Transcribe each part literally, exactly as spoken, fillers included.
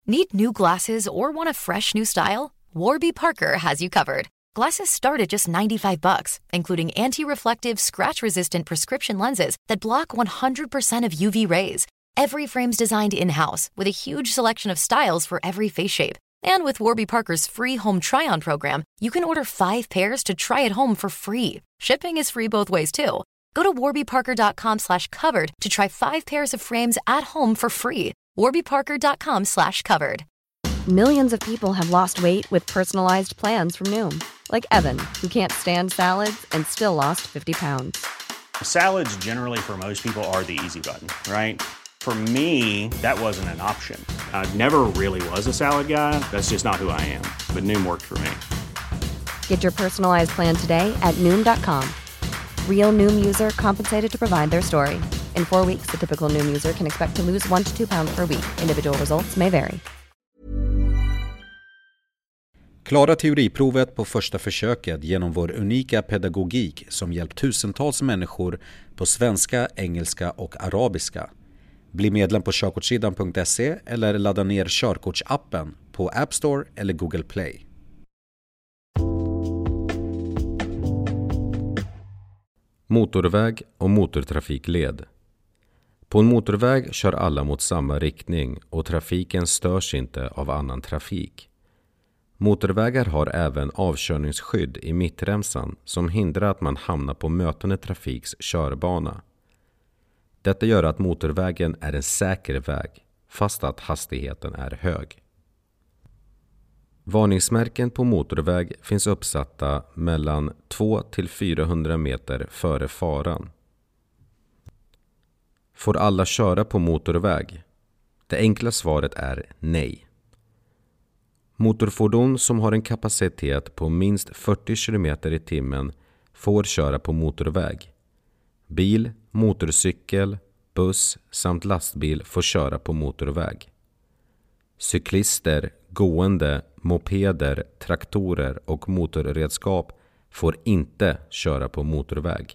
Need new glasses or want a fresh new style? Warby Parker has you covered. Glasses start at just ninety-five bucks, including anti-reflective, scratch-resistant prescription lenses that block one hundred percent of U V rays. Every frame's designed in-house with a huge selection of styles for every face shape. And with Warby Parker's free home try-on program, you can order five pairs to try at home for free. Shipping is free both ways, too. Go to warbyparker.com slash covered to try five pairs of frames at home for free. warbyparker.com slash covered. Millions of people have lost weight with personalized plans from Noom. Like Evan, who can't stand salads and still lost fifty pounds. Salads generally for most people are the easy button, right? For me, that wasn't an option. I never really was a salad guy. That's just not who I am. But Noom worked for me. Get your personalized plan today at noom dot com. Real Noom user compensated to provide their story. In four weeks, the typical Noom user can expect to lose one to two pounds per week. Individual results may vary. Klara teoriprovet på första försöket genom vår unika pedagogik som hjälpt tusentals människor på svenska, engelska och arabiska. Bli medlem på körkortssidan punkt se eller ladda ner körkortsappen på App Store eller Google Play. Motorväg och motortrafikled. På en motorväg kör alla mot samma riktning och trafiken störs inte av annan trafik. Motorvägar har även avkörningsskydd i mittremsan som hindrar att man hamnar på mötande trafiks körbana. Detta gör att motorvägen är en säker väg, fast att hastigheten är hög. Varningsmärken på motorväg finns uppsatta mellan två till fyrahundra meter före faran. Får alla köra på motorväg? Det enkla svaret är nej. Motorfordon som har en kapacitet på minst fyrtio kilometer i timmen får köra på motorväg. Bil, motorcykel, buss samt lastbil får köra på motorväg. Cyklister, gående, mopeder, traktorer och motorredskap får inte köra på motorväg.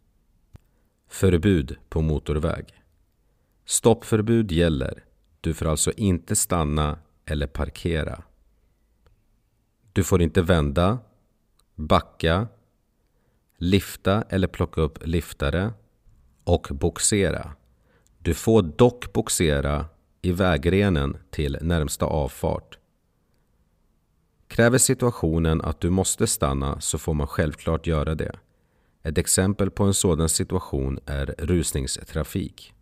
Förbud på motorväg. Stoppförbud gäller. Du får alltså inte stanna eller parkera. Du får inte vända, backa, lifta eller plocka upp liftare och boxera. Du får dock boxera i vägrenen till närmsta avfart. Kräver situationen att du måste stanna så får man självklart göra det. Ett exempel på en sådan situation är rusningstrafik.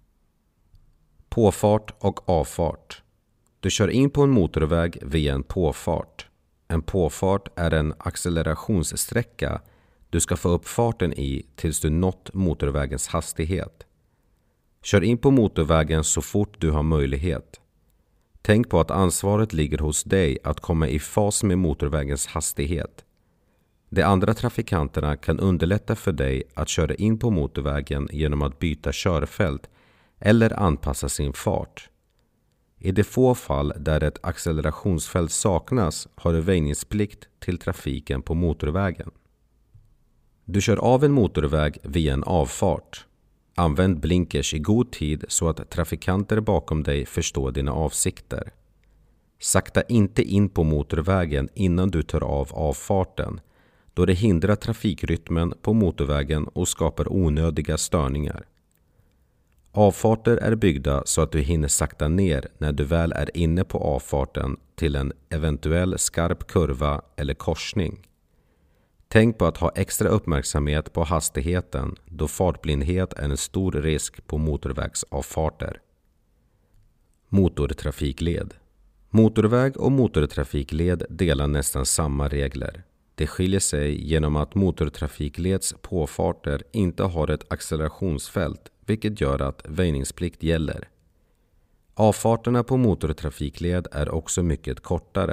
Påfart och avfart. Du kör in på en motorväg via en påfart. En påfart är en accelerationssträcka du ska få upp farten i tills du nått motorvägens hastighet. Kör in på motorvägen så fort du har möjlighet. Tänk på att ansvaret ligger hos dig att komma i fas med motorvägens hastighet. De andra trafikanterna kan underlätta för dig att köra in på motorvägen genom att byta körfält eller anpassa sin fart. I de få fall där ett accelerationsfält saknas har du väjningsplikt till trafiken på motorvägen. Du kör av en motorväg via en avfart. Använd blinkers i god tid så att trafikanter bakom dig förstår dina avsikter. Sakta inte in på motorvägen innan du tar av avfarten, då det hindrar trafikrytmen på motorvägen och skapar onödiga störningar. Avfarter är byggda så att du hinner sakta ner när du väl är inne på avfarten till en eventuell skarp kurva eller korsning. Tänk på att ha extra uppmärksamhet på hastigheten då fartblindhet är en stor risk på motorvägsavfarter. Motortrafikled. Motorväg och motortrafikled delar nästan samma regler. Det skiljer sig genom att motortrafikleds påfarter inte har ett accelerationsfält, vilket gör att väjningsplikt gäller. Avfarterna på motortrafikled är också mycket kortare.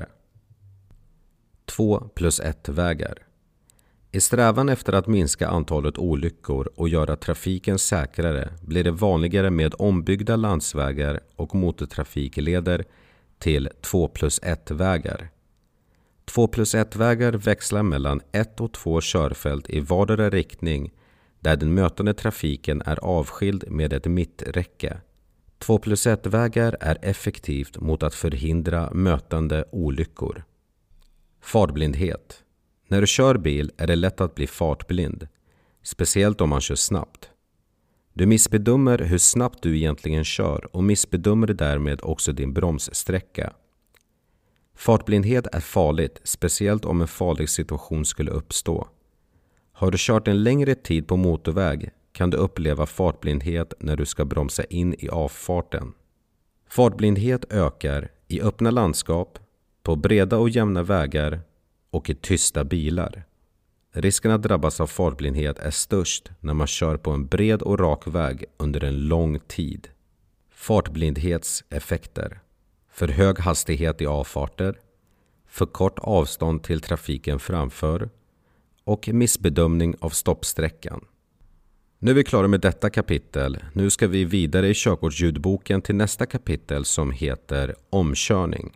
två plus ett vägar. I strävan efter att minska antalet olyckor och göra trafiken säkrare blir det vanligare med ombyggda landsvägar och motortrafikleder till två plus ett vägar. två plus ett vägar växlar mellan ett och två körfält i vardera riktning där den mötande trafiken är avskild med ett mitträcke. två plus ett-vägar är effektivt mot att förhindra mötande olyckor. Fartblindhet. När du kör bil är det lätt att bli fartblind, speciellt om man kör snabbt. Du missbedömer hur snabbt du egentligen kör och missbedömer därmed också din bromssträcka. Fartblindhet är farligt, speciellt om en farlig situation skulle uppstå. Har du kört en längre tid på motorväg kan du uppleva fartblindhet när du ska bromsa in i avfarten. Fartblindhet ökar i öppna landskap, på breda och jämna vägar och i tysta bilar. Risken att drabbas av fartblindhet är störst när man kör på en bred och rak väg under en lång tid. Fartblindhetseffekter. För hög hastighet i avfarter, för kort avstånd till trafiken framför och missbedömning av stoppsträckan. Nu är vi klara med detta kapitel. Nu ska vi vidare i körkortsljudboken till nästa kapitel som heter omkörning.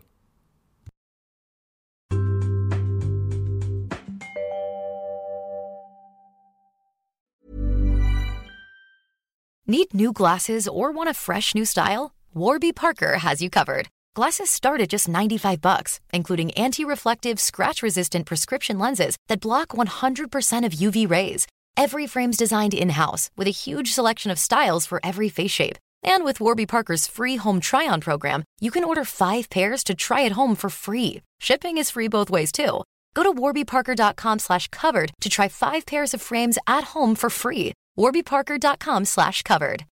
Need new glasses or want a fresh new style? Warby Parker has you covered. Glasses start at just ninety-five bucks, including anti-reflective, scratch-resistant prescription lenses that block one hundred percent of U V rays. Every frame's designed in-house with a huge selection of styles for every face shape. And with Warby Parker's free home try-on program, you can order five pairs to try at home for free. Shipping is free both ways too. Go to warbyparker.com slash covered to try five pairs of frames at home for free. warbyparker.com slash covered.